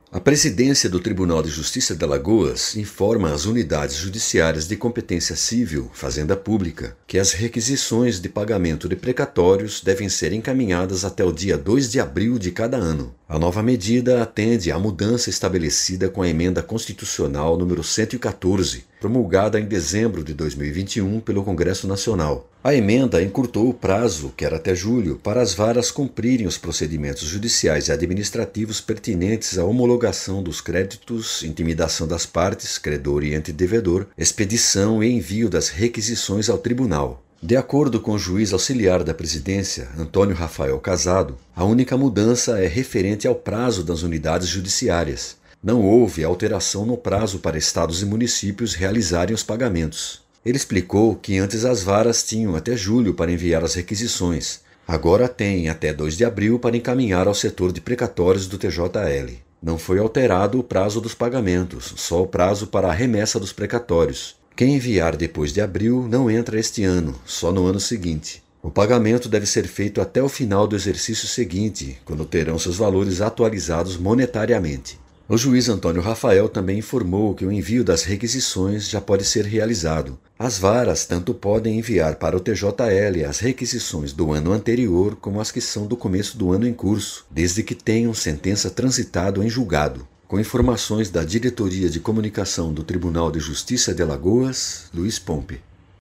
A presidência do Tribunal de Justiça de Alagoas informa as unidades judiciárias de competência civil, Fazenda Pública, que as requisições de pagamento de precatórios devem ser encaminhadas até o dia 2 de abril de cada ano. A nova medida atende à mudança estabelecida com a Emenda Constitucional número 114, promulgada em dezembro de 2021 pelo Congresso Nacional. A emenda encurtou o prazo, que era até julho, para as varas cumprirem os procedimentos judiciais e administrativos pertinentes à homologação dos créditos, intimidação das partes, credor e ente devedor, expedição e envio das requisições ao tribunal. De acordo com o juiz auxiliar da presidência, Antônio Rafael Casado, a única mudança é referente ao prazo das unidades judiciárias. Não houve alteração no prazo para estados e municípios realizarem os pagamentos. Ele explicou que antes as varas tinham até julho para enviar as requisições. Agora têm até 2 de abril para encaminhar ao setor de precatórios do TJL. Não foi alterado o prazo dos pagamentos, só o prazo para a remessa dos precatórios. Quem enviar depois de abril não entra este ano, só no ano seguinte. O pagamento deve ser feito até o final do exercício seguinte, quando terão seus valores atualizados monetariamente. O juiz Antônio Rafael também informou que o envio das requisições já pode ser realizado. As varas tanto podem enviar para o TJL as requisições do ano anterior como as que são do começo do ano em curso, desde que tenham sentença transitado em julgado. Com informações da Diretoria de Comunicação do Tribunal de Justiça de Alagoas, Luiz Pompe.